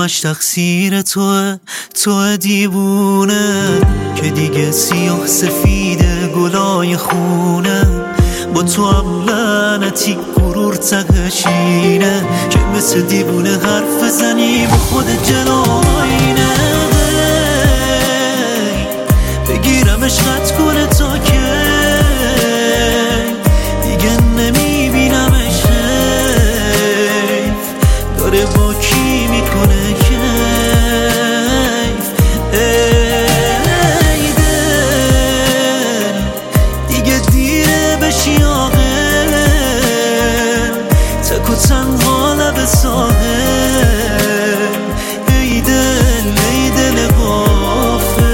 همش تقصیر توه دیوونه که دیگه سیاه سفید گلای خونه. با تو هم لعنتی غرور تقشینه که مثل دیوونه حرف زنی با خود جلوینه. بگیرم عشقت کنه تا که دیگه نمیبینمش، داره با کی میکنه کیف. ای دل دیگه دیره بشی عاقل، تک و تنها لب ساحل. ای دل غافل.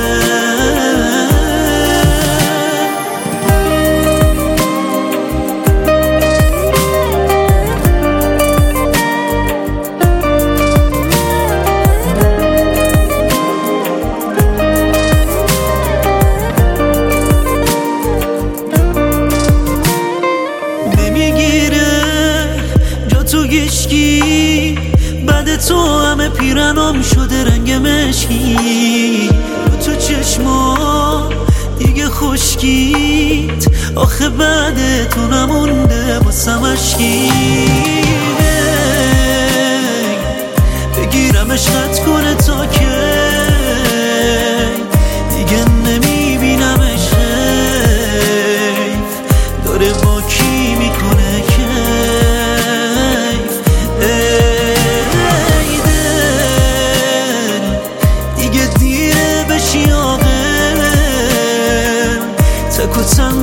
بعد تو همه پیرنم شده رنگ مشکی، تو چشما دیگه خشکید، آخه بعد تو نمونده واسم اشکی. بگیرم عشقت کنه تا که دیگه نمیبینمش، داره با کی میکنه کیف. تک و تنها